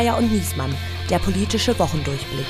Geier und Niesmann, der politische Wochendurchblick.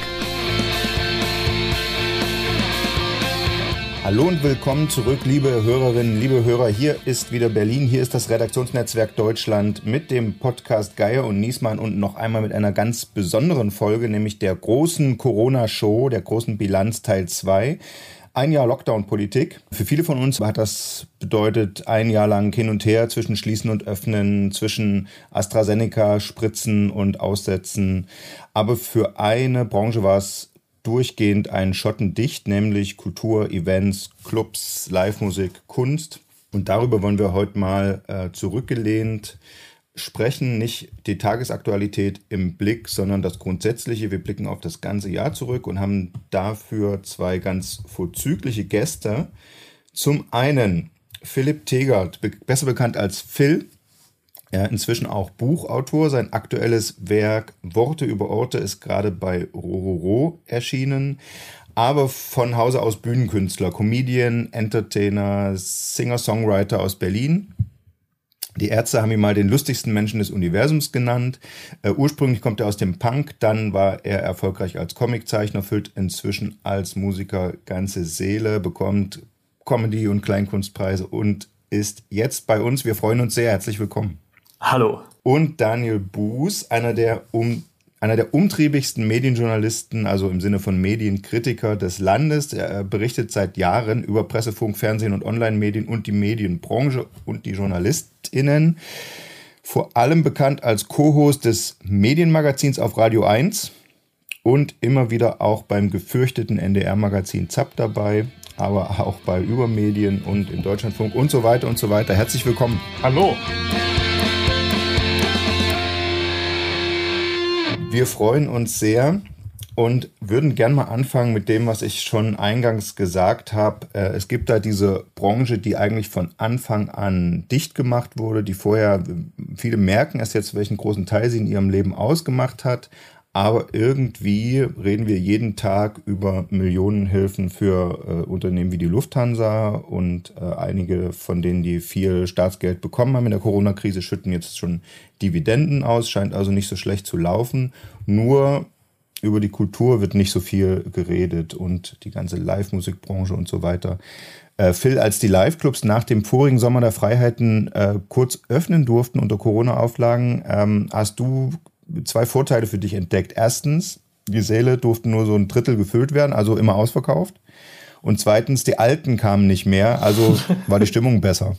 Hallo und willkommen zurück, liebe Hörerinnen, liebe Hörer. Hier ist wieder Berlin, hier ist das Redaktionsnetzwerk Deutschland mit dem Podcast Geier und Niesmann und noch einmal mit einer ganz besonderen Folge, nämlich der großen Corona-Show, der großen Bilanz Teil 2. Ein Jahr Lockdown-Politik. Für viele von uns hat das bedeutet, ein Jahr lang hin und her zwischen Schließen und Öffnen, zwischen AstraZeneca, Spritzen und Aussetzen. Aber für eine Branche war es durchgehend ein Schotten dicht, nämlich Kultur, Events, Clubs, Live-Musik, Kunst. Und darüber wollen wir heute mal zurückgelehnt sprechen. Nicht die Tagesaktualität im Blick, sondern das Grundsätzliche. Wir blicken auf das ganze Jahr zurück und haben dafür zwei ganz vorzügliche Gäste. Zum einen Philipp Tegert, besser bekannt als Phil. Er ist inzwischen auch Buchautor. Sein aktuelles Werk Worte über Orte ist gerade bei Rororo erschienen. Aber von Hause aus Bühnenkünstler, Comedian, Entertainer, Singer-Songwriter aus Berlin. Die Ärzte haben ihn mal den lustigsten Menschen des Universums genannt. Ursprünglich kommt er aus dem Punk, dann war er erfolgreich als Comiczeichner, füllt inzwischen als Musiker ganze Seele, bekommt Comedy- und Kleinkunstpreise und ist jetzt bei uns. Wir freuen uns sehr. Herzlich willkommen. Hallo. Und Daniel Buß, einer der umtriebigsten Medienjournalisten, also im Sinne von Medienkritiker des Landes. Er berichtet seit Jahren über Presse, Funk, Fernsehen und Online-Medien und die Medienbranche und die JournalistInnen. Vor allem bekannt als Co-Host des Medienmagazins auf Radio 1 und immer wieder auch beim gefürchteten NDR-Magazin ZAP dabei, aber auch bei Übermedien und im Deutschlandfunk und so weiter und so weiter. Herzlich willkommen. Hallo. Wir freuen uns sehr und würden gern mal anfangen mit dem, was ich schon eingangs gesagt habe. Es gibt da diese Branche, die eigentlich von Anfang an dicht gemacht wurde, die vorher, viele merken es jetzt, welchen großen Teil sie in ihrem Leben ausgemacht hat. Aber irgendwie reden wir jeden Tag über Millionenhilfen für Unternehmen wie die Lufthansa und einige von denen, die viel Staatsgeld bekommen haben in der Corona-Krise, schütten jetzt schon Dividenden aus, scheint also nicht so schlecht zu laufen. Nur über die Kultur wird nicht so viel geredet und die ganze Live-Musikbranche und so weiter. Phil, als die Live-Clubs nach dem vorigen Sommer der Freiheiten kurz öffnen durften unter Corona-Auflagen, hast du zwei Vorteile für dich entdeckt. Erstens, die Säle durften nur so ein Drittel gefüllt werden, also immer ausverkauft. Und zweitens, die Alten kamen nicht mehr, also war die Stimmung besser.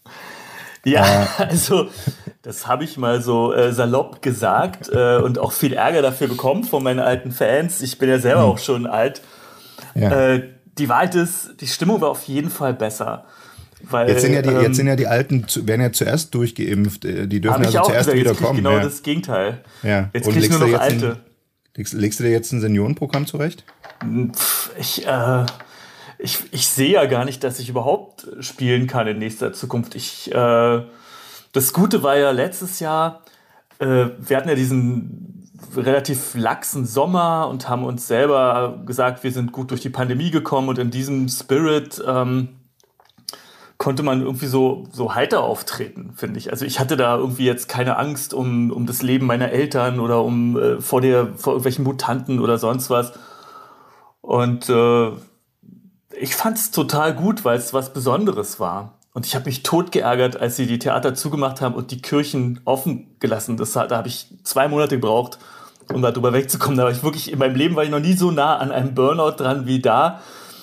Ja, also das habe ich mal so salopp gesagt und auch viel Ärger dafür bekommen von meinen alten Fans. Ich bin ja selber auch schon alt. Ja. Die Wahrheit ist, die Stimmung war auf jeden Fall besser. Weil, jetzt sind ja die Alten, werden ja zuerst durchgeimpft, die dürfen also zuerst wieder kommen. Genau das Gegenteil. Ja. Jetzt kriege ich nur noch Alte. Legst du dir jetzt ein Seniorenprogramm zurecht? Ich sehe ja gar nicht, dass ich überhaupt spielen kann in nächster Zukunft. Das Gute war ja letztes Jahr, wir hatten ja diesen relativ laxen Sommer und haben uns selber gesagt, wir sind gut durch die Pandemie gekommen und in diesem Spirit konnte man irgendwie so heiter auftreten, finde ich. Also ich hatte da irgendwie jetzt keine Angst um das Leben meiner Eltern oder vor irgendwelchen Mutanten oder sonst was. Und ich fand es total gut, weil es was Besonderes war. Und ich habe mich tot geärgert, als sie die Theater zugemacht haben und die Kirchen offen gelassen. Da habe ich 2 Monate gebraucht, um da drüber wegzukommen. Da war ich wirklich, in meinem Leben war ich noch nie so nah an einem Burnout dran wie da.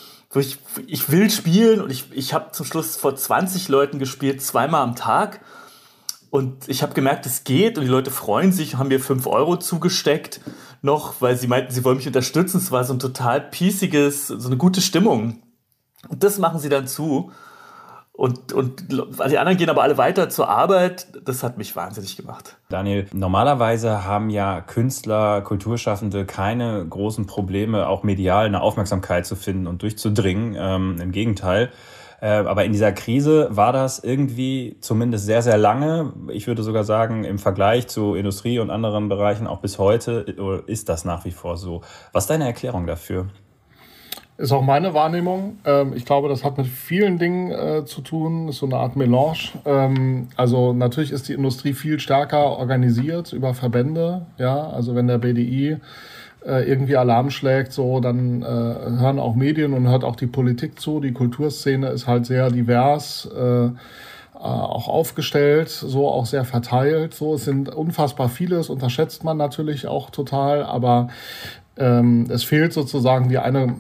Ich will spielen und ich habe zum Schluss vor 20 Leuten gespielt, 2-mal am Tag. Und ich habe gemerkt, es geht und die Leute freuen sich, haben mir 5 Euro zugesteckt noch, weil sie meinten, sie wollen mich unterstützen. Es war so ein total piesiges, so eine gute Stimmung. Und das machen sie dann zu. Und die anderen gehen aber alle weiter zur Arbeit. Das hat mich wahnsinnig gemacht. Daniel, normalerweise haben ja Künstler, Kulturschaffende keine großen Probleme, auch medial eine Aufmerksamkeit zu finden und durchzudringen. Im Gegenteil. Aber in dieser Krise war das irgendwie zumindest sehr, sehr lange. Ich würde sogar sagen, im Vergleich zu Industrie und anderen Bereichen auch bis heute ist das nach wie vor so. Was ist deine Erklärung dafür? Ist auch meine Wahrnehmung. Ich glaube, das hat mit vielen Dingen zu tun. Das ist so eine Art Melange. Also natürlich ist die Industrie viel stärker organisiert über Verbände. Ja, also wenn der BDI irgendwie Alarm schlägt, so, dann hören auch Medien und hört auch die Politik zu. Die Kulturszene ist halt sehr divers, auch aufgestellt, so auch sehr verteilt. So, es sind unfassbar viele, das unterschätzt man natürlich auch total, aber es fehlt sozusagen die eine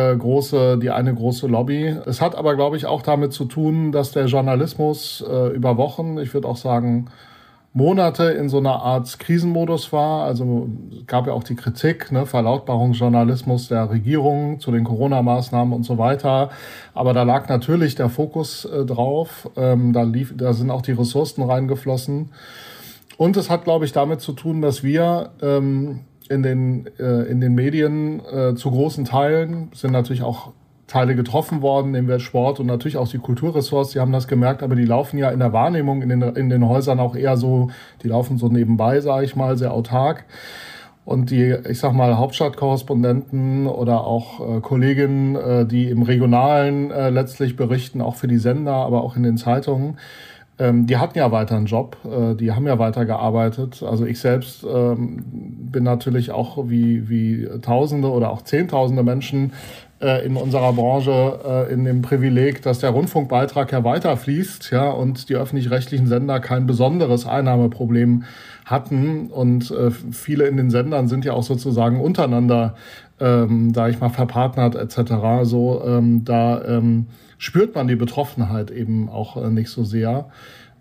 große Lobby. Es hat aber, glaube ich, auch damit zu tun, dass der Journalismus über Wochen, ich würde auch sagen Monate, in so einer Art Krisenmodus war. Also es gab ja auch die Kritik, ne, Verlautbarungsjournalismus der Regierung zu den Corona-Maßnahmen und so weiter. Aber da lag natürlich der Fokus drauf. Da sind auch die Ressourcen reingeflossen. Und es hat, glaube ich, damit zu tun, dass wir in den Medien zu großen Teilen sind natürlich auch Teile getroffen worden, nehmen wir Sport und natürlich auch die Kulturressorts, die haben das gemerkt, aber die laufen ja in der Wahrnehmung in den Häusern auch eher so, die laufen so nebenbei, sage ich mal, sehr autark. Und die, ich sag mal, Hauptstadtkorrespondenten oder auch Kolleginnen, die im Regionalen letztlich berichten, auch für die Sender, aber auch in den Zeitungen, die hatten ja weiter einen Job, die haben ja weiter gearbeitet. Also ich selbst bin natürlich auch wie Tausende oder auch Zehntausende Menschen in unserer Branche in dem Privileg, dass der Rundfunkbeitrag ja weiterfließt, ja, und die öffentlich-rechtlichen Sender kein besonderes Einnahmeproblem hatten. Und viele in den Sendern sind ja auch sozusagen untereinander, sage ich mal, verpartnert etc. So, da spürt man die Betroffenheit eben auch nicht so sehr.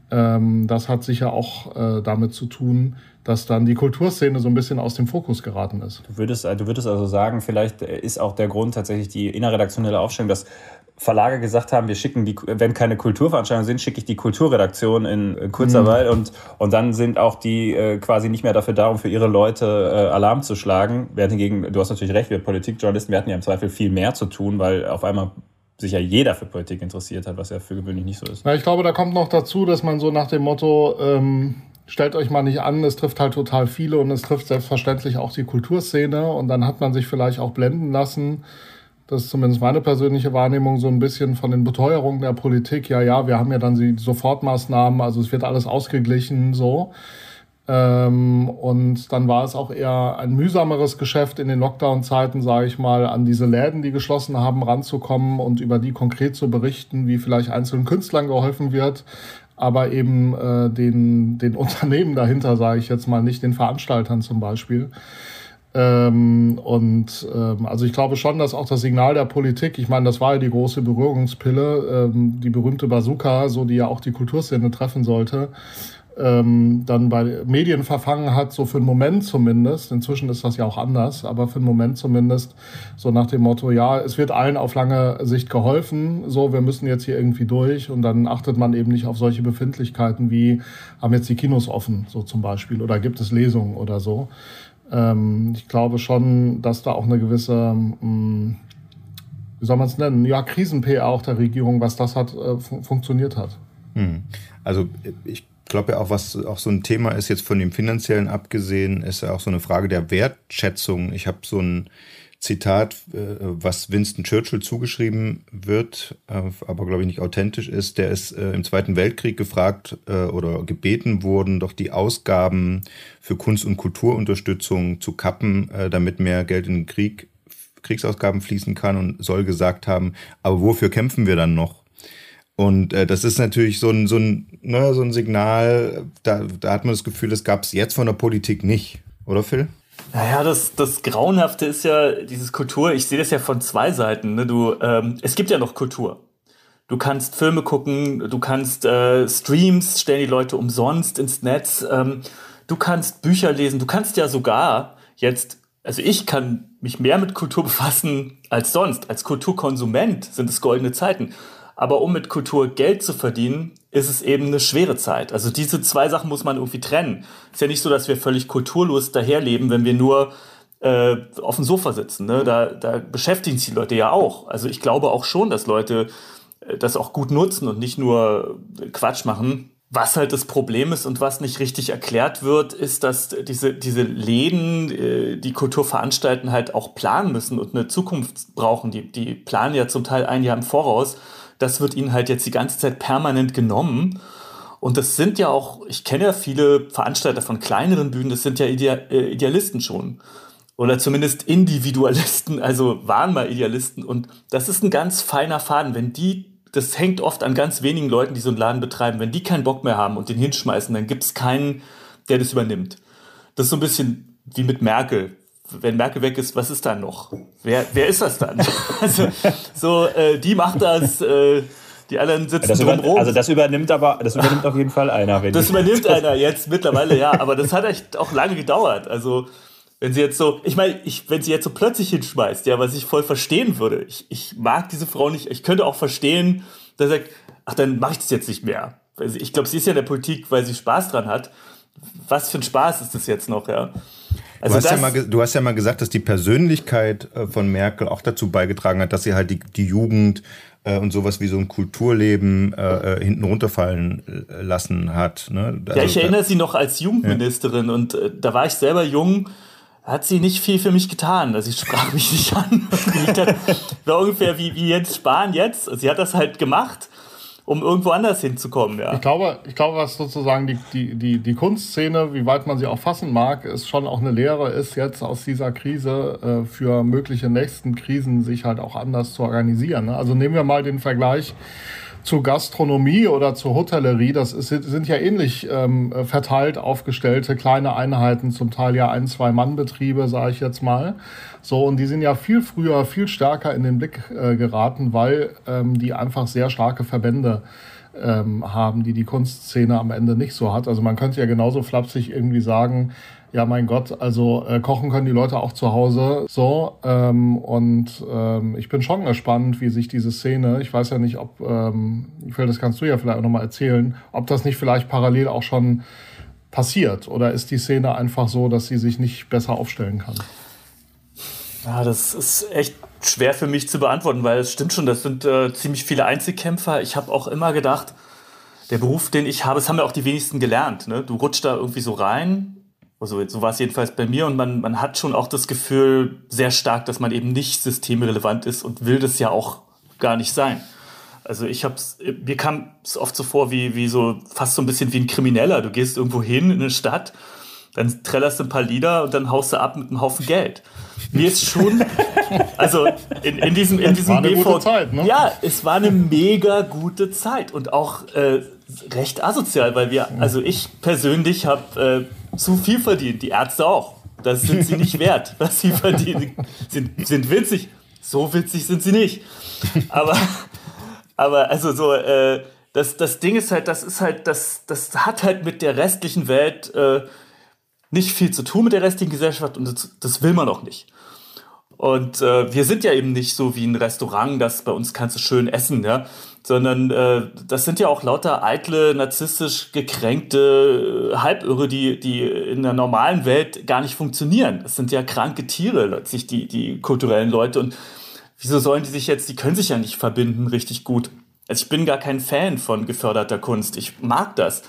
Das hat sicher auch damit zu tun, dass dann die Kulturszene so ein bisschen aus dem Fokus geraten ist. Du würdest also sagen, vielleicht ist auch der Grund tatsächlich die innerredaktionelle Aufstellung, dass Verlage gesagt haben, wir schicken wenn keine Kulturveranstaltungen sind, schicke ich die Kulturredaktion in Kurzarbeit und dann sind auch die quasi nicht mehr dafür da, um für ihre Leute Alarm zu schlagen. Während hingegen, du hast natürlich recht, wir Politikjournalisten, wir hatten ja im Zweifel viel mehr zu tun, weil auf einmal sich ja jeder für Politik interessiert hat, was ja für gewöhnlich nicht so ist. Ja, ich glaube, da kommt noch dazu, dass man so nach dem Motto, stellt euch mal nicht an, es trifft halt total viele und es trifft selbstverständlich auch die Kulturszene und dann hat man sich vielleicht auch blenden lassen. Das ist zumindest meine persönliche Wahrnehmung, so ein bisschen von den Beteuerungen der Politik. Ja, wir haben ja dann die Sofortmaßnahmen, also es wird alles ausgeglichen, so. Und dann war es auch eher ein mühsameres Geschäft in den Lockdown-Zeiten, sage ich mal, an diese Läden, die geschlossen haben, ranzukommen und über die konkret zu berichten, wie vielleicht einzelnen Künstlern geholfen wird, aber eben den Unternehmen dahinter, sage ich jetzt mal, nicht den Veranstaltern zum Beispiel. Also ich glaube schon, dass auch das Signal der Politik, ich meine, das war ja die große Berührungspille, die berühmte Bazooka, so die ja auch die Kulturszene treffen sollte, dann bei Medien verfangen hat, so für einen Moment zumindest, inzwischen ist das ja auch anders, aber für einen Moment zumindest, so nach dem Motto, ja, es wird allen auf lange Sicht geholfen, so, wir müssen jetzt hier irgendwie durch und dann achtet man eben nicht auf solche Befindlichkeiten wie, haben jetzt die Kinos offen, so zum Beispiel, oder gibt es Lesungen oder so. Ich glaube schon, dass da auch eine gewisse, wie soll man es nennen, ja, Krisen-PR auch der Regierung, was das hat, funktioniert hat. Also ich glaube ja auch, was auch so ein Thema ist, jetzt von dem Finanziellen abgesehen, ist ja auch so eine Frage der Wertschätzung. Ich habe so ein Zitat, was Winston Churchill zugeschrieben wird, aber glaube ich nicht authentisch ist. Der ist im Zweiten Weltkrieg gefragt oder gebeten worden, doch die Ausgaben für Kunst- und Kulturunterstützung zu kappen, damit mehr Geld in den Kriegsausgaben fließen kann, und soll gesagt haben, aber wofür kämpfen wir dann noch? Und das ist natürlich so ein Signal, da hat man das Gefühl, das gab es jetzt von der Politik nicht, oder Phil? Naja, das Grauenhafte ist ja dieses Kultur, ich sehe das ja von zwei Seiten. Ne? Es gibt ja noch Kultur. Du kannst Filme gucken, du kannst Streams, stellen die Leute umsonst ins Netz, du kannst Bücher lesen, du kannst ja sogar jetzt, also ich kann mich mehr mit Kultur befassen als sonst. Als Kulturkonsument sind es goldene Zeiten. Aber um mit Kultur Geld zu verdienen, ist es eben eine schwere Zeit. Also diese zwei Sachen muss man irgendwie trennen. Ist ja nicht so, dass wir völlig kulturlos daherleben, wenn wir nur auf dem Sofa sitzen. Ne? Da beschäftigen sich die Leute ja auch. Also ich glaube auch schon, dass Leute das auch gut nutzen und nicht nur Quatsch machen. Was halt das Problem ist und was nicht richtig erklärt wird, ist, dass diese Läden, die Kultur veranstalten, halt auch planen müssen und eine Zukunft brauchen. Die planen ja zum Teil ein Jahr im Voraus. Das wird ihnen halt jetzt die ganze Zeit permanent genommen. Und das sind ja auch, ich kenne ja viele Veranstalter von kleineren Bühnen, das sind ja Idealisten schon. Oder zumindest Individualisten, also waren mal Idealisten. Und das ist ein ganz feiner Faden. Das hängt oft an ganz wenigen Leuten, die so einen Laden betreiben. Wenn die keinen Bock mehr haben und den hinschmeißen, dann gibt es keinen, der das übernimmt. Das ist so ein bisschen wie mit Merkel. Wenn Merkel weg ist, was ist dann noch? Wer ist das dann? Also, die macht das, die anderen sitzen drumherum. Also das übernimmt auf jeden Fall einer. Das übernimmt einer jetzt mittlerweile, ja. Aber das hat echt auch lange gedauert. Also wenn sie jetzt so, wenn sie jetzt so plötzlich hinschmeißt, ja, was ich voll verstehen würde. Ich mag diese Frau nicht. Ich könnte auch verstehen, dass er sagt, ach, dann mache ich das jetzt nicht mehr. Ich glaube, sie ist ja in der Politik, weil sie Spaß dran hat. Was für ein Spaß ist das jetzt noch, ja? Also du hast ja mal gesagt, dass die Persönlichkeit von Merkel auch dazu beigetragen hat, dass sie halt die Jugend und sowas wie so ein Kulturleben hinten runterfallen lassen hat. Ne? Also, ja, ich erinnere sie noch als Jugendministerin und da war ich selber jung, hat sie nicht viel für mich getan. Also sie sprach mich nicht an. War ungefähr wie Jens Spahn jetzt. Sie hat das halt gemacht, um irgendwo anders hinzukommen, ja. Ich glaube, was sozusagen die Kunstszene, wie weit man sie auch fassen mag, ist schon auch eine Lehre ist, jetzt aus dieser Krise für mögliche nächsten Krisen sich halt auch anders zu organisieren. Ne? Also nehmen wir mal den Vergleich zur Gastronomie oder zur Hotellerie. Das sind ja ähnlich verteilt aufgestellte kleine Einheiten, zum Teil ja 1-2-Mann-Betriebe, sage ich jetzt mal. So, und die sind ja viel früher, viel stärker in den Blick geraten, weil die einfach sehr starke Verbände haben, die Kunstszene am Ende nicht so hat. Also man könnte ja genauso flapsig irgendwie sagen, ja, mein Gott, also kochen können die Leute auch zu Hause. So, ich bin schon gespannt, wie sich diese Szene, ich weiß ja nicht, ob, Phil, das kannst du ja vielleicht auch nochmal erzählen, ob das nicht vielleicht parallel auch schon passiert. Oder ist die Szene einfach so, dass sie sich nicht besser aufstellen kann? Ja, das ist echt schwer für mich zu beantworten, weil es stimmt schon, das sind ziemlich viele Einzelkämpfer. Ich habe auch immer gedacht, der Beruf, den ich habe, das haben ja auch die wenigsten gelernt. Ne? Du rutschst da irgendwie so rein. Also so war es jedenfalls bei mir und man hat schon auch das Gefühl sehr stark, dass man eben nicht systemrelevant ist und will das ja auch gar nicht sein. Also mir kam es oft so vor wie so fast so ein bisschen wie ein Krimineller. Du gehst irgendwo hin in eine Stadt, dann trällerst du ein paar Lieder und dann haust du ab mit einem Haufen Geld. Mir ist schon, also in diesem war eine gute Zeit, ne? Ja, es war eine mega gute Zeit und auch recht asozial, weil also ich persönlich habe zu viel verdient, die Ärzte auch. Das sind sie nicht wert, was sie verdienen. Sind witzig, so witzig sind sie nicht. Aber also so, das Ding ist halt, das hat halt mit der restlichen Welt nicht viel zu tun mit der restlichen Gesellschaft und das will man auch nicht. Und wir sind ja eben nicht so wie ein Restaurant, das bei uns kannst du schön essen, ja, sondern das sind ja auch lauter eitle, narzisstisch gekränkte Halbirre, die in der normalen Welt gar nicht funktionieren. Das sind ja kranke Tiere, letztlich die kulturellen Leute. Und wieso sollen die können sich ja nicht verbinden richtig gut. Also ich bin gar kein Fan von geförderter Kunst. Ich mag das,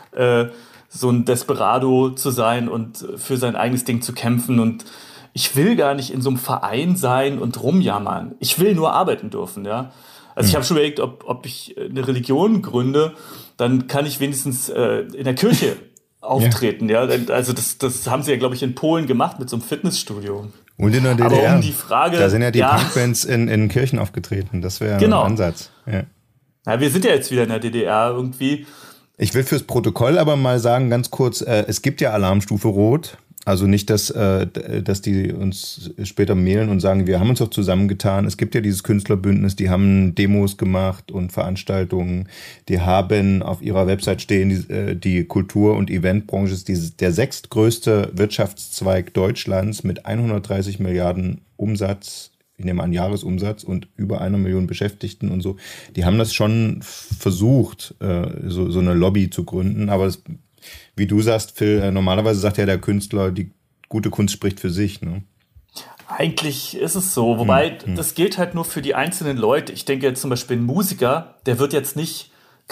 so ein Desperado zu sein und für sein eigenes Ding zu kämpfen. Und ich will gar nicht in so einem Verein sein und rumjammern. Ich will nur arbeiten dürfen, ja. Also ich habe schon überlegt, ob ich eine Religion gründe, dann kann ich wenigstens in der Kirche auftreten, ja. Also das haben sie ja, glaube ich, in Polen gemacht mit so einem Fitnessstudio. Und in der DDR. Aber um die Frage, da sind ja die Punkbands in Kirchen aufgetreten. Das wäre ein Ansatz. Ja. Ja, wir sind ja jetzt wieder in der DDR irgendwie. Ich will fürs Protokoll aber mal sagen, ganz kurz, es gibt ja Alarmstufe Rot. Also nicht, dass die uns später mailen und sagen, wir haben uns doch zusammengetan. Es gibt ja dieses Künstlerbündnis, die haben Demos gemacht und Veranstaltungen. Die haben auf ihrer Website stehen, die Kultur- und Eventbranche ist der 6. größte Wirtschaftszweig Deutschlands mit 130 Milliarden Umsatz. Ich nehme an Jahresumsatz und über 1 Million Beschäftigten und so. Die haben das schon versucht, so eine Lobby zu gründen. Aber wie du sagst, Phil, normalerweise sagt ja der Künstler, die gute Kunst spricht für sich. Ne? Eigentlich ist es so. Wobei, das gilt halt nur für die einzelnen Leute. Ich denke jetzt zum Beispiel ein Musiker, der wird jetzt nicht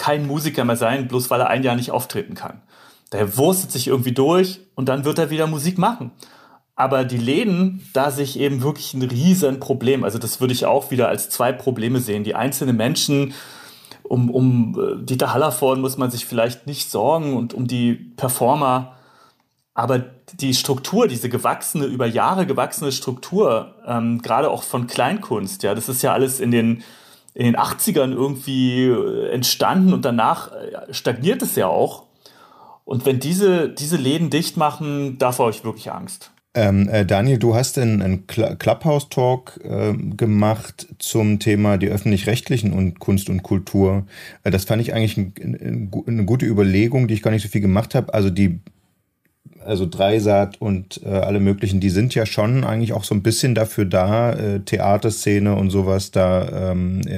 kein Musiker mehr sein, bloß weil er ein Jahr nicht auftreten kann. Der wurstet sich irgendwie durch und dann wird er wieder Musik machen. Aber die Läden, da sehe ich eben wirklich ein riesen Problem. Also das würde ich auch wieder als 2 Probleme sehen. Die einzelnen Menschen, um Dieter Hallervorden muss man sich vielleicht nicht sorgen und um die Performer. Aber die Struktur, diese gewachsene, über Jahre gewachsene Struktur, gerade auch von Kleinkunst, ja, das ist ja alles in den 80ern irgendwie entstanden und danach stagniert es ja auch. Und wenn diese Läden dicht machen, davor habe ich wirklich Angst. Daniel, du hast einen Clubhouse-Talk gemacht zum Thema die Öffentlich-Rechtlichen und Kunst und Kultur. Das fand ich eigentlich eine gute Überlegung, die ich gar nicht so viel gemacht habe. Also Dreisat und alle möglichen, die sind ja schon eigentlich auch so ein bisschen dafür da, Theaterszene und sowas da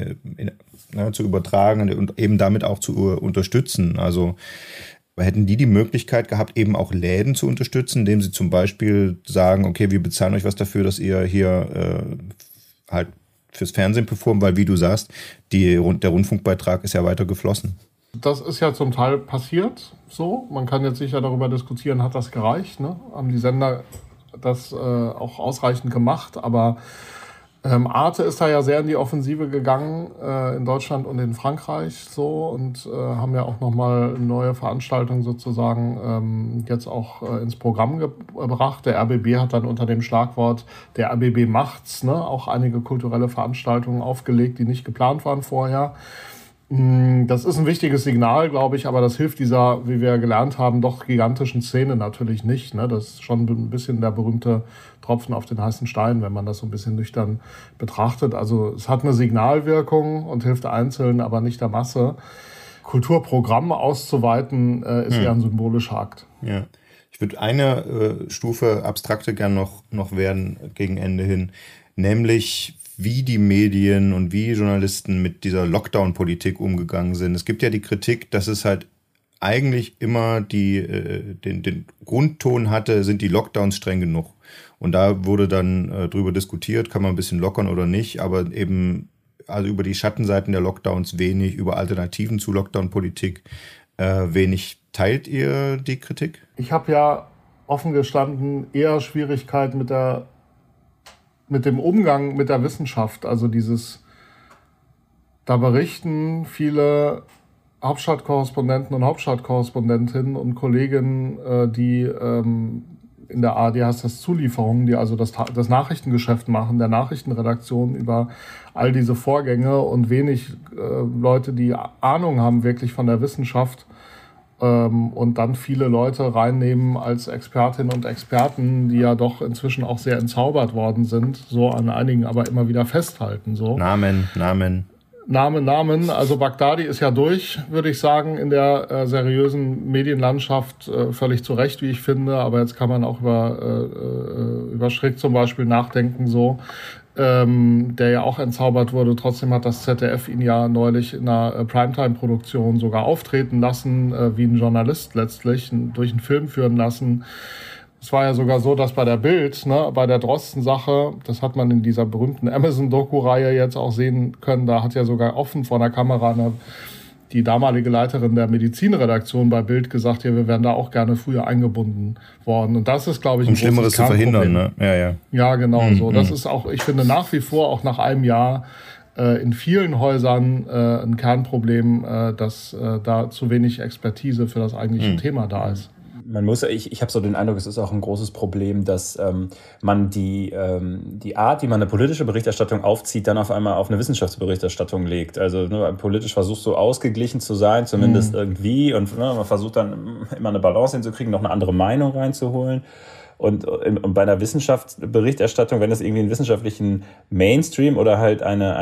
zu übertragen und eben damit auch zu unterstützen. Also hätten die Möglichkeit gehabt, eben auch Läden zu unterstützen, indem sie zum Beispiel sagen, okay, wir bezahlen euch was dafür, dass ihr hier halt fürs Fernsehen performt, weil wie du sagst, der Rundfunkbeitrag ist ja weiter geflossen. Das ist ja zum Teil passiert so. Man kann jetzt sicher darüber diskutieren, hat das gereicht, ne? Haben die Sender das auch ausreichend gemacht, aber Arte ist da ja sehr in die Offensive gegangen, in Deutschland und in Frankreich so und haben ja auch nochmal neue Veranstaltungen sozusagen jetzt auch ins Programm gebracht. Der RBB hat dann unter dem Schlagwort der RBB macht's, ne, auch einige kulturelle Veranstaltungen aufgelegt, die nicht geplant waren vorher. Das ist ein wichtiges Signal, glaube ich, aber das hilft dieser, wie wir gelernt haben, doch gigantischen Szene natürlich nicht. Ne? Das ist schon ein bisschen der berühmte Tropfen auf den heißen Stein, wenn man das so ein bisschen nüchtern betrachtet. Also es hat eine Signalwirkung und hilft Einzelnen, aber nicht der Masse. Kulturprogramme auszuweiten, ist eher ein symbolischer Akt. Ja. Ich würde eine Stufe abstrakter gern noch werden gegen Ende hin, nämlich wie die Medien und wie Journalisten mit dieser Lockdown-Politik umgegangen sind. Es gibt ja die Kritik, dass es halt eigentlich immer den Grundton hatte, sind die Lockdowns streng genug. Und da wurde dann drüber diskutiert, kann man ein bisschen lockern oder nicht, aber eben also über die Schattenseiten der Lockdowns wenig, über Alternativen zu Lockdown-Politik wenig. Teilt ihr die Kritik? Ich habe ja offen gestanden eher Schwierigkeiten mit dem Umgang mit der Wissenschaft, also da berichten viele Hauptstadtkorrespondenten und Hauptstadtkorrespondentinnen und Kolleginnen, die in der ARD heißt das Zulieferungen, die also das Nachrichtengeschäft machen, der Nachrichtenredaktion über all diese Vorgänge und wenig Leute, die Ahnung haben wirklich von der Wissenschaft, und dann viele Leute reinnehmen als Expertinnen und Experten, die ja doch inzwischen auch sehr entzaubert worden sind, so an einigen aber immer wieder festhalten. So. Namen. Also Bagdadi ist ja durch, würde ich sagen, in der seriösen Medienlandschaft, völlig zu Recht, wie ich finde, aber jetzt kann man auch über Schrick zum Beispiel nachdenken, so. Der ja auch entzaubert wurde. Trotzdem hat das ZDF ihn ja neulich in einer Primetime-Produktion sogar auftreten lassen, wie ein Journalist letztlich, durch einen Film führen lassen. Es war ja sogar so, dass bei der Bild, ne, bei der Drosten-Sache, das hat man in dieser berühmten Amazon-Doku-Reihe jetzt auch sehen können, da hat ja sogar offen vor der Kamera die damalige Leiterin der Medizinredaktion bei Bild gesagt, ja, wir wären da auch gerne früher eingebunden worden. Und das ist, glaube ich, ein Schlimmeres zu verhindern, ne? Ja. Ja, genau so. Das ist auch, ich finde nach wie vor, auch nach einem Jahr, in vielen Häusern ein Kernproblem, dass da zu wenig Expertise für das eigentliche Thema da ist. Ich habe so den Eindruck, es ist auch ein großes Problem, dass man die Art, wie man eine politische Berichterstattung aufzieht, dann auf einmal auf eine Wissenschaftsberichterstattung legt. Also politisch versuchst du ausgeglichen zu sein, zumindest irgendwie, und man versucht dann immer eine Balance hinzukriegen, noch eine andere Meinung reinzuholen. Und bei einer Wissenschaftsberichterstattung, wenn es irgendwie einen wissenschaftlichen Mainstream oder halt eine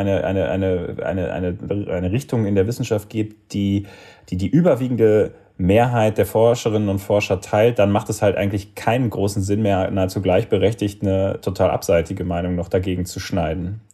Richtung in der Wissenschaft gibt, die überwiegende Mehrheit der Forscherinnen und Forscher teilt, dann macht es halt eigentlich keinen großen Sinn mehr, nahezu gleichberechtigt eine total abseitige Meinung noch dagegen zu schneiden.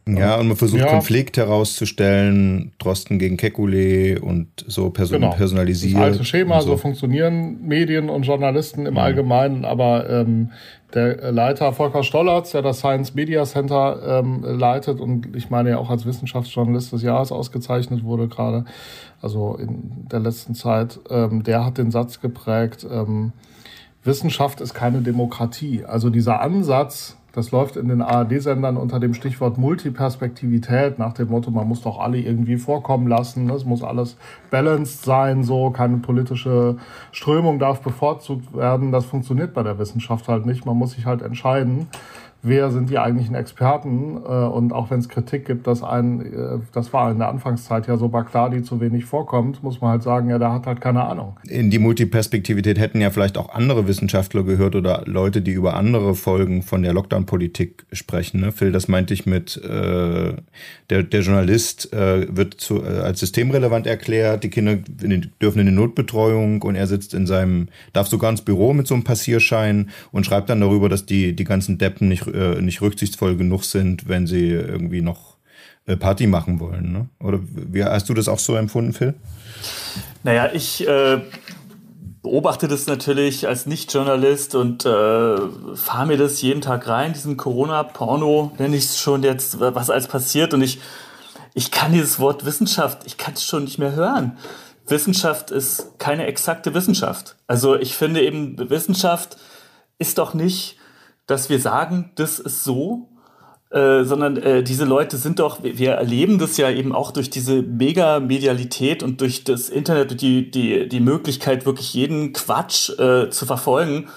Ja, und man versucht Konflikt herauszustellen, Drosten gegen Kekulé und so personalisiert. Das alte Schema, so funktionieren Medien und Journalisten im Allgemeinen, aber der Leiter Volker Stollertz, der das Science Media Center leitet und ich meine ja auch als Wissenschaftsjournalist des Jahres ausgezeichnet wurde gerade, also in der letzten Zeit, der hat den Satz geprägt, Wissenschaft ist keine Demokratie. Also dieser Ansatz, das läuft in den ARD-Sendern unter dem Stichwort Multiperspektivität, nach dem Motto, man muss doch alle irgendwie vorkommen lassen, es muss alles balanced sein, so, keine politische Strömung darf bevorzugt werden. Das funktioniert bei der Wissenschaft halt nicht. Man muss sich halt entscheiden, wer sind die eigentlichen Experten, und auch wenn es Kritik gibt, das war in der Anfangszeit ja so Bagladi zu wenig vorkommt, muss man halt sagen, ja, der hat halt keine Ahnung. In die Multiperspektivität hätten ja vielleicht auch andere Wissenschaftler gehört oder Leute, die über andere Folgen von der Lockdown-Politik sprechen. Ne? Phil, das meinte ich mit, der Journalist wird als systemrelevant erklärt, die Kinder dürfen in die Notbetreuung und er sitzt darf sogar ins Büro mit so einem Passierschein und schreibt dann darüber, dass die ganzen Deppen nicht rücksichtsvoll genug sind, wenn sie irgendwie noch Party machen wollen. Ne? Oder hast du das auch so empfunden, Phil? Naja, ich beobachte das natürlich als Nicht-Journalist und fahre mir das jeden Tag rein, diesen Corona-Porno, nenne ich es schon jetzt, was alles passiert. Und ich kann dieses Wort Wissenschaft, ich kann es schon nicht mehr hören. Wissenschaft ist keine exakte Wissenschaft. Also ich finde eben, Wissenschaft ist doch nicht, dass wir sagen, das ist so, sondern diese Leute sind doch, wir erleben das ja eben auch durch diese Mega-Medialität und durch das Internet und die Möglichkeit, wirklich jeden Quatsch zu verfolgen,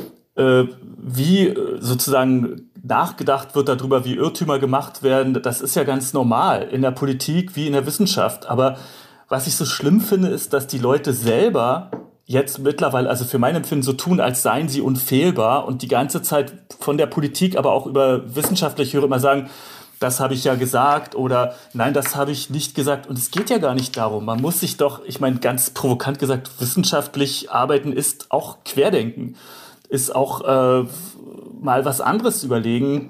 wie sozusagen nachgedacht wird darüber, wie Irrtümer gemacht werden. Das ist ja ganz normal in der Politik wie in der Wissenschaft. Aber was ich so schlimm finde, ist, dass die Leute selber jetzt mittlerweile, also für mein Empfinden, so tun, als seien sie unfehlbar und die ganze Zeit von der Politik, aber auch über wissenschaftliche höre immer sagen, das habe ich ja gesagt oder nein, das habe ich nicht gesagt. Und es geht ja gar nicht darum. Man muss sich doch, ich meine, ganz provokant gesagt, wissenschaftlich arbeiten ist auch Querdenken, ist auch mal was anderes überlegen.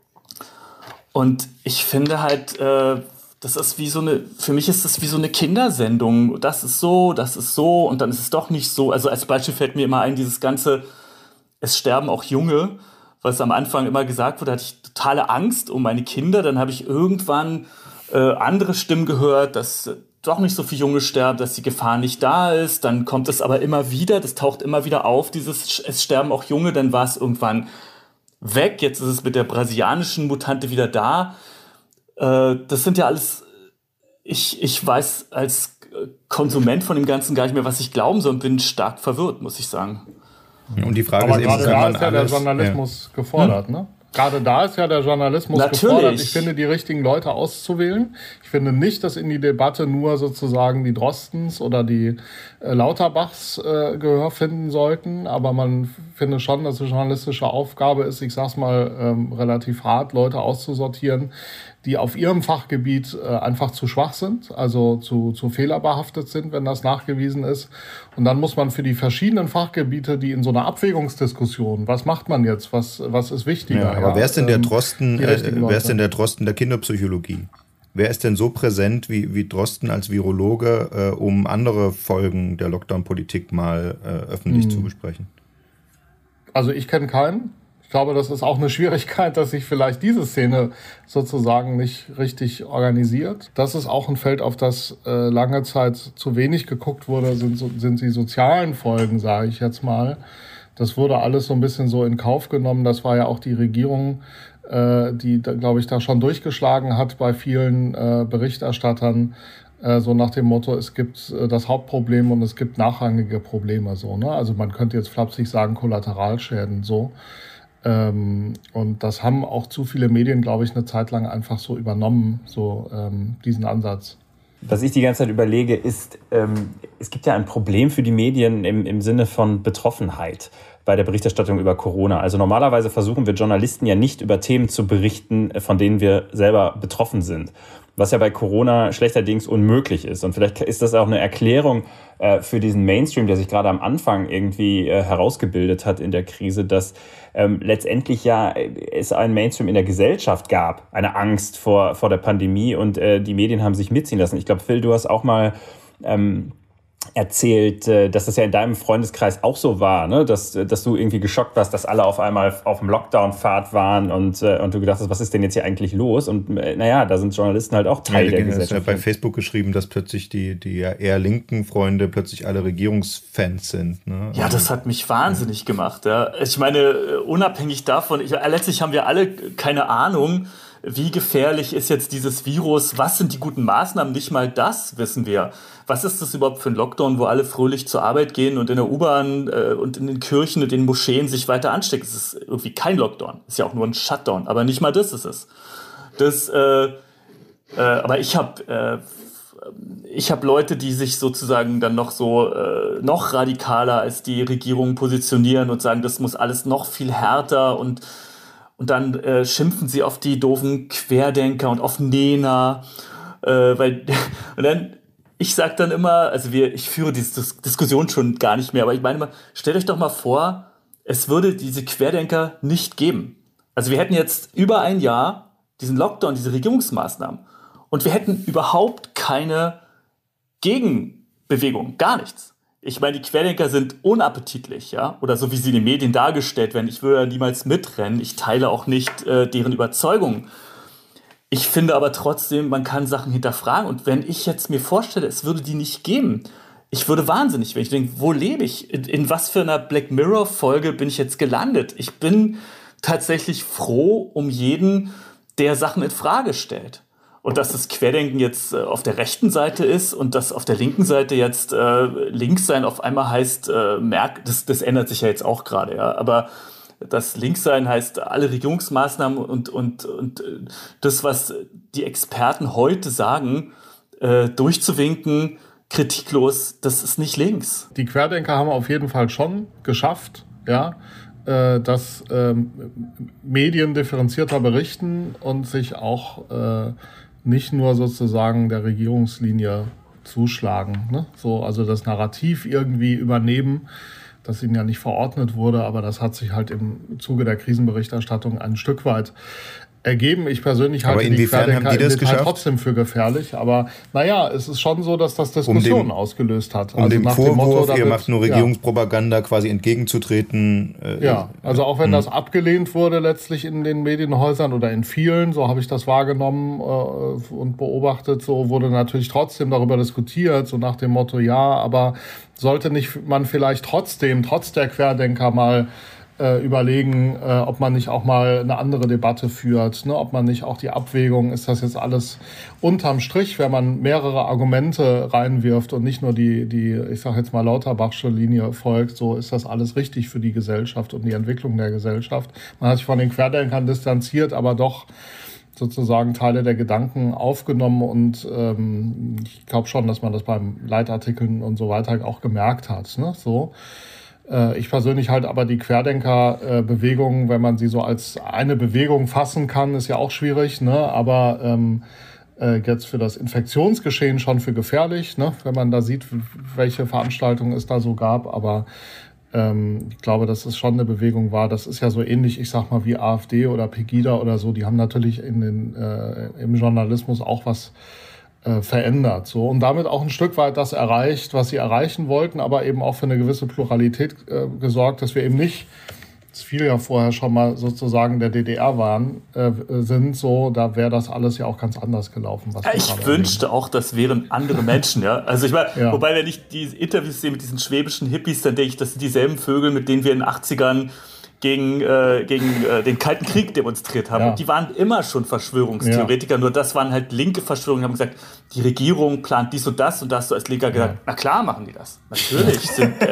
Und ich finde halt, das ist für mich ist das wie so eine Kindersendung. Das ist so und dann ist es doch nicht so. Also als Beispiel fällt mir immer ein, dieses ganze, es sterben auch Junge, was am Anfang immer gesagt wurde, hatte ich totale Angst um meine Kinder. Dann habe ich irgendwann andere Stimmen gehört, dass doch nicht so viele Junge sterben, dass die Gefahr nicht da ist. Dann kommt es aber immer wieder, das taucht immer wieder auf, es sterben auch Junge, dann war es irgendwann weg. Jetzt ist es mit der brasilianischen Mutante wieder da. Das sind ja alles, ich weiß als Konsument von dem Ganzen gar nicht mehr, was ich glauben soll und bin stark verwirrt, muss ich sagen. Und die Frage aber ist eben, gerade da ist ja der Journalismus gefordert, ne? Gerade da ist ja der Journalismus gefordert. Ich finde, die richtigen Leute auszuwählen. Ich finde nicht, dass in die Debatte nur sozusagen die Drostens oder die Lauterbachs Gehör finden sollten. Aber man finde schon, dass die journalistische Aufgabe ist, ich sag's mal relativ hart, Leute auszusortieren, die auf ihrem Fachgebiet einfach zu schwach sind, also zu fehlerbehaftet sind, wenn das nachgewiesen ist. Und dann muss man für die verschiedenen Fachgebiete, die in so einer Abwägungsdiskussion, was macht man jetzt, was ist wichtiger? Ja, aber wer ist denn der Drosten, der Kinderpsychologie? Wer ist denn so präsent wie Drosten als Virologe, um andere Folgen der Lockdown-Politik mal öffentlich zu besprechen? Also ich kenne keinen. Ich glaube, das ist auch eine Schwierigkeit, dass sich vielleicht diese Szene sozusagen nicht richtig organisiert. Das ist auch ein Feld, auf das lange Zeit zu wenig geguckt wurde, sind die sozialen Folgen, sage ich jetzt mal. Das wurde alles so ein bisschen so in Kauf genommen. Das war ja auch die Regierung, die, glaube ich, da schon durchgeschlagen hat bei vielen Berichterstattern. So nach dem Motto, es gibt das Hauptproblem und es gibt nachrangige Probleme. So, ne? Also man könnte jetzt flapsig sagen, Kollateralschäden so. Und das haben auch zu viele Medien, glaube ich, eine Zeit lang einfach so übernommen, so diesen Ansatz. Was ich die ganze Zeit überlege, ist, es gibt ja ein Problem für die Medien im Sinne von Betroffenheit bei der Berichterstattung über Corona. Also normalerweise versuchen wir Journalisten ja nicht über Themen zu berichten, von denen wir selber betroffen sind. was ja bei Corona schlechterdings unmöglich ist. Und vielleicht ist das auch eine Erklärung für diesen Mainstream, der sich gerade am Anfang irgendwie herausgebildet hat in der Krise, dass letztendlich ja es einen Mainstream in der Gesellschaft gab, eine Angst vor der Pandemie, und die Medien haben sich mitziehen lassen. Ich glaube, Phil, du hast auch mal erzählt, dass das ja in deinem Freundeskreis auch so war, ne? Dass du irgendwie geschockt warst, dass alle auf einmal auf dem Lockdown-Pfad waren und du gedacht hast, was ist denn jetzt hier eigentlich los? Und naja, da sind Journalisten halt auch Teil der Gesellschaft. Ja bei Facebook geschrieben, dass plötzlich die ja eher linken Freunde plötzlich alle Regierungsfans sind. Ne? Ja, das hat mich wahnsinnig gemacht. Ja. Ich meine, unabhängig davon, letztlich haben wir alle keine Ahnung, wie gefährlich ist jetzt dieses Virus? Was sind die guten Maßnahmen? Nicht mal das wissen wir. Was ist das überhaupt für ein Lockdown, wo alle fröhlich zur Arbeit gehen und in der U-Bahn und in den Kirchen und den Moscheen sich weiter anstecken? Es ist irgendwie kein Lockdown. Es ist ja auch nur ein Shutdown. Aber nicht mal das ist es. Aber ich habe Leute, die sich sozusagen dann noch so noch radikaler als die Regierung positionieren und sagen, das muss alles noch viel härter, und dann schimpfen sie auf die doofen Querdenker und auf Nena, ich sage dann immer, also ich führe diese Diskussion schon gar nicht mehr, aber ich meine immer, stellt euch doch mal vor, es würde diese Querdenker nicht geben. Also wir hätten jetzt über ein Jahr diesen Lockdown, diese Regierungsmaßnahmen, und wir hätten überhaupt keine Gegenbewegung, gar nichts. Ich meine, die Querdenker sind unappetitlich, ja, oder so wie sie in den Medien dargestellt werden. Ich würde ja niemals mitrennen. Ich teile auch nicht deren Überzeugungen. Ich finde aber trotzdem, man kann Sachen hinterfragen. Und wenn ich jetzt mir vorstelle, es würde die nicht geben, ich würde wahnsinnig werden. Ich denke, wo lebe ich? In was für einer Black Mirror-Folge bin ich jetzt gelandet? Ich bin tatsächlich froh um jeden, der Sachen in Frage stellt. Und dass das Querdenken jetzt auf der rechten Seite ist und dass auf der linken Seite jetzt links sein auf einmal heißt, das ändert sich ja jetzt auch gerade, ja. Aber das Linkssein heißt alle Regierungsmaßnahmen und das, was die Experten heute sagen, durchzuwinken, kritiklos, das ist nicht links. Die Querdenker haben auf jeden Fall schon geschafft, ja, dass Medien differenzierter berichten und sich auch nicht nur sozusagen der Regierungslinie zuschlagen, ne? So, also das Narrativ irgendwie übernehmen, das ihnen ja nicht verordnet wurde, aber das hat sich halt im Zuge der Krisenberichterstattung ein Stück weit ergeben. Ich persönlich halte die Querdenker im Detail trotzdem für gefährlich. Aber naja, es ist schon so, dass das Diskussionen ausgelöst hat. Also dem Vorwurf, ihr macht nur Regierungspropaganda, quasi entgegenzutreten. Also auch wenn das abgelehnt wurde letztlich in den Medienhäusern oder in vielen, so habe ich das wahrgenommen und beobachtet, so wurde natürlich trotzdem darüber diskutiert, so nach dem Motto, ja, aber sollte nicht man vielleicht trotz der Querdenker mal überlegen, ob man nicht auch mal eine andere Debatte führt, ne? Ob man nicht auch die Abwägung, ist das jetzt alles unterm Strich, wenn man mehrere Argumente reinwirft und nicht nur die ich sage jetzt mal Lauterbachsche Linie folgt, so ist das alles richtig für die Gesellschaft und die Entwicklung der Gesellschaft. Man hat sich von den Querdenkern distanziert, aber doch sozusagen Teile der Gedanken aufgenommen und ich glaube schon, dass man das beim Leitartikeln und so weiter auch gemerkt hat, ne? So. Ich persönlich halte aber die Querdenker-Bewegung, wenn man sie so als eine Bewegung fassen kann, ist ja auch schwierig, ne? Aber jetzt für das Infektionsgeschehen schon für gefährlich, ne? Wenn man da sieht, welche Veranstaltungen es da so gab. Aber ich glaube, dass es schon eine Bewegung war. Das ist ja so ähnlich, ich sag mal, wie AfD oder Pegida oder so. Die haben natürlich im Journalismus auch was verändert, so, und damit auch ein Stück weit das erreicht, was sie erreichen wollten, aber eben auch für eine gewisse Pluralität gesorgt, dass wir eben nicht, das viele ja vorher schon mal sozusagen der DDR sind, so, da wäre das alles ja auch ganz anders gelaufen. Was ich wünschte auch, das wären andere Menschen, ja. Also ich meine, wobei, wenn ich die Interviews sehe mit diesen schwäbischen Hippies, dann denke ich, das sind dieselben Vögel, mit denen wir in den 80ern gegen den Kalten Krieg demonstriert haben. Ja. Und die waren immer schon Verschwörungstheoretiker, nur das waren halt linke Verschwörungen. Die haben gesagt, die Regierung plant dies und das, und da hast du als Linker gesagt, na klar machen die das. Natürlich.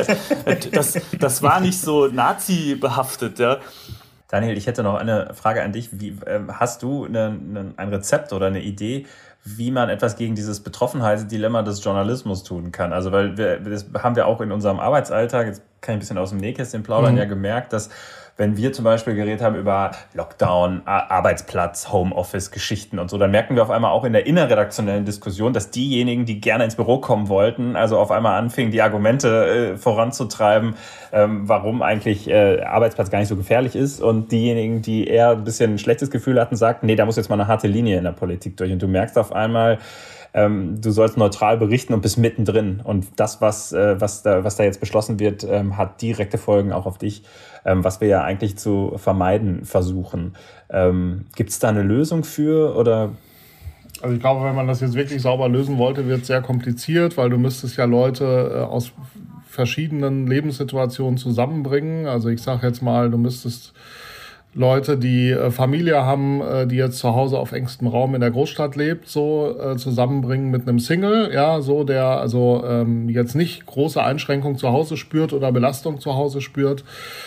Das war nicht so Nazi-behaftet. Ja. Daniel, ich hätte noch eine Frage an dich. Hast du ein Rezept oder eine Idee, wie man etwas gegen dieses Betroffenheitsdilemma des Journalismus tun kann? Also, weil das haben wir auch in unserem Arbeitsalltag. Jetzt kann ich ein bisschen aus dem Nähkästchen plaudern, ja gemerkt, dass wenn wir zum Beispiel geredet haben über Lockdown, Arbeitsplatz, Homeoffice-Geschichten und so, dann merken wir auf einmal auch in der innerredaktionellen Diskussion, dass diejenigen, die gerne ins Büro kommen wollten, also auf einmal anfingen, die Argumente voranzutreiben, warum eigentlich Arbeitsplatz gar nicht so gefährlich ist, und diejenigen, die eher ein bisschen ein schlechtes Gefühl hatten, sagten, nee, da muss jetzt mal eine harte Linie in der Politik durch. Und du merkst auf einmal, du sollst neutral berichten und bist mittendrin. Und das, was da jetzt beschlossen wird, hat direkte Folgen auch auf dich, was wir ja eigentlich zu vermeiden versuchen. Gibt es da eine Lösung für, oder? Also ich glaube, wenn man das jetzt wirklich sauber lösen wollte, wird es sehr kompliziert, weil du müsstest ja Leute aus verschiedenen Lebenssituationen zusammenbringen. Also ich sage jetzt mal, du müsstest Leute, die Familie haben, die jetzt zu Hause auf engstem Raum in der Großstadt lebt, so zusammenbringen mit einem Single, ja, so der also jetzt nicht große Einschränkungen zu Hause spürt oder Belastung zu Hause spürt.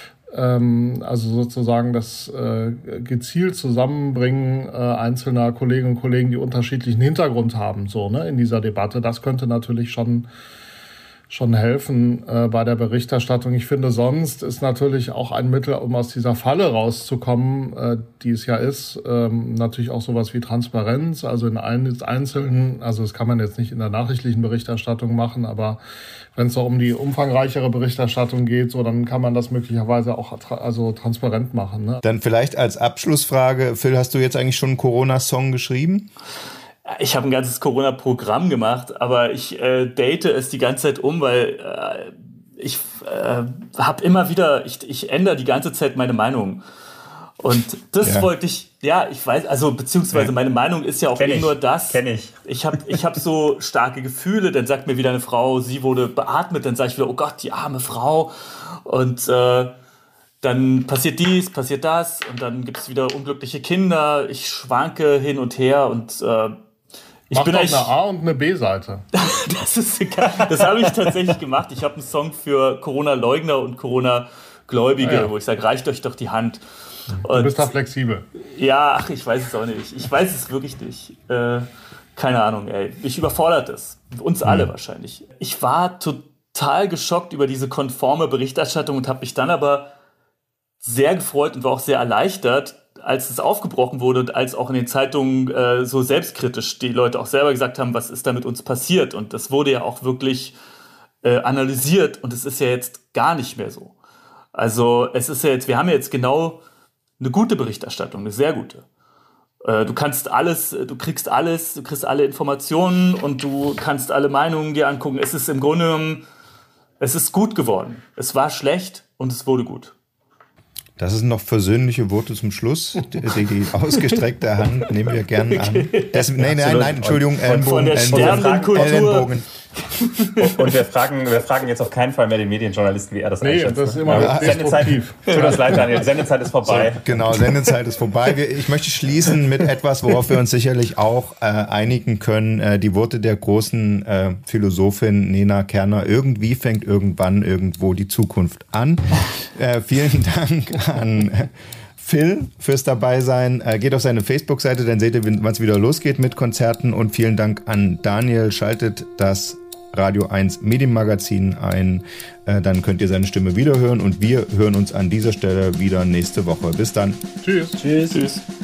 Also sozusagen das gezielt Zusammenbringen einzelner Kolleginnen und Kollegen, die unterschiedlichen Hintergrund haben, so, ne, in dieser Debatte. Das könnte natürlich schon helfen bei der Berichterstattung. Ich finde, sonst ist natürlich auch ein Mittel, um aus dieser Falle rauszukommen, die es ja ist, natürlich auch sowas wie Transparenz. Also in einzelnen, also das kann man jetzt nicht in der nachrichtlichen Berichterstattung machen, aber wenn es so um die umfangreichere Berichterstattung geht, so, dann kann man das möglicherweise auch transparent machen. Ne? Dann vielleicht als Abschlussfrage, Phil, hast du jetzt eigentlich schon einen Corona-Song geschrieben? Ich habe ein ganzes Corona-Programm gemacht, aber ich date es die ganze Zeit um, weil ich habe immer wieder, ich ändere die ganze Zeit meine Meinung. Und das wollte ich, ich weiß, also beziehungsweise meine Meinung ist ja auch nur das. Kenn ich. Ich hab so starke Gefühle, dann sagt mir wieder eine Frau, sie wurde beatmet, dann sage ich wieder, oh Gott, die arme Frau. Und dann passiert dies, passiert das, und dann gibt es wieder unglückliche Kinder. Ich schwanke hin und her, und ich bin eine A- und eine B-Seite. Das ist egal. Das habe ich tatsächlich gemacht. Ich habe einen Song für Corona-Leugner und Corona-Gläubige, wo ich sage, reicht euch doch die Hand. Und du bist da flexibel. Ja, ach, ich weiß es auch nicht. Ich weiß es wirklich nicht. Keine Ahnung, ey. Mich überfordert es. Uns alle wahrscheinlich. Ich war total geschockt über diese konforme Berichterstattung und habe mich dann aber sehr gefreut und war auch sehr erleichtert, als es aufgebrochen wurde und als auch in den Zeitungen so selbstkritisch die Leute auch selber gesagt haben, was ist da mit uns passiert. Und das wurde ja auch wirklich analysiert, und es ist ja jetzt gar nicht mehr so. Also es ist ja jetzt, wir haben ja jetzt genau eine gute Berichterstattung, eine sehr gute. Du kriegst alle Informationen und du kannst alle Meinungen dir angucken. Es ist im Grunde genommen, es ist gut geworden. Es war schlecht und es wurde gut. Das sind noch versöhnliche Worte zum Schluss. Die ausgestreckte Hand nehmen wir gerne an. Nein, Entschuldigung, Ellenbogen. Und wir fragen jetzt auf keinen Fall mehr den Medienjournalisten, wie er das einschätzt. Das ist immer Sendezeit. Tut uns leid, Daniel. Sendezeit ist vorbei. So, genau, Sendezeit ist vorbei. Ich möchte schließen mit etwas, worauf wir uns sicherlich auch einigen können. Die Worte der großen Philosophin Nena Kerner. Irgendwie fängt irgendwann irgendwo die Zukunft an. Vielen Dank an Phil fürs Dabeisein. Geht auf seine Facebook-Seite, dann seht ihr, wann es wieder losgeht mit Konzerten. Und vielen Dank an Daniel. Schaltet das Radio 1 Medienmagazin ein. Dann könnt ihr seine Stimme wiederhören. Und wir hören uns an dieser Stelle wieder nächste Woche. Bis dann. Tschüss. Tschüss.